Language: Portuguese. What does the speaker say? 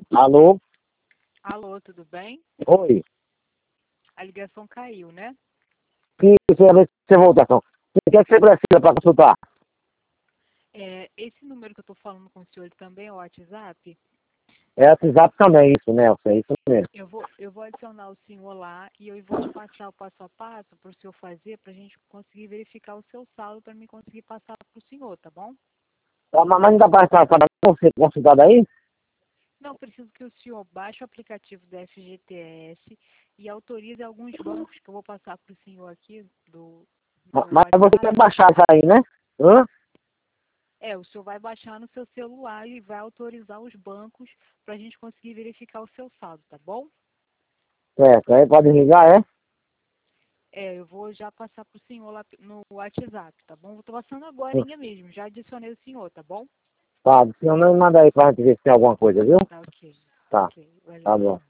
Alô? Alô, tudo bem? Oi. A ligação caiu, né? Você voltação. O que é que você precisa para consultar? Esse número que eu estou falando com o senhor ele também é o WhatsApp. É WhatsApp também, isso, Nelson, é isso mesmo. Eu vou adicionar o senhor lá e eu vou te passar o passo a passo para o senhor fazer para a gente conseguir verificar o seu saldo para mim conseguir passar para o senhor, tá bom? Mas não dá para estar você consultado aí? Não, preciso que o senhor baixe o aplicativo da FGTS e autorize alguns bancos que eu vou passar para o senhor aqui no Mas você quer WhatsApp. baixar isso aí, né? Hã? O senhor vai baixar no seu celular e vai autorizar os bancos para a gente conseguir verificar o seu saldo, tá bom? Certo, aí pode ligar, é? Eu vou já passar para o senhor lá no WhatsApp, tá bom? Estou passando agorinha mesmo, já adicionei o senhor, tá bom? Tá, se não, manda aí pra gente ver se tem alguma coisa, viu? Tá ok, Tá, ok, valeu. tá bom.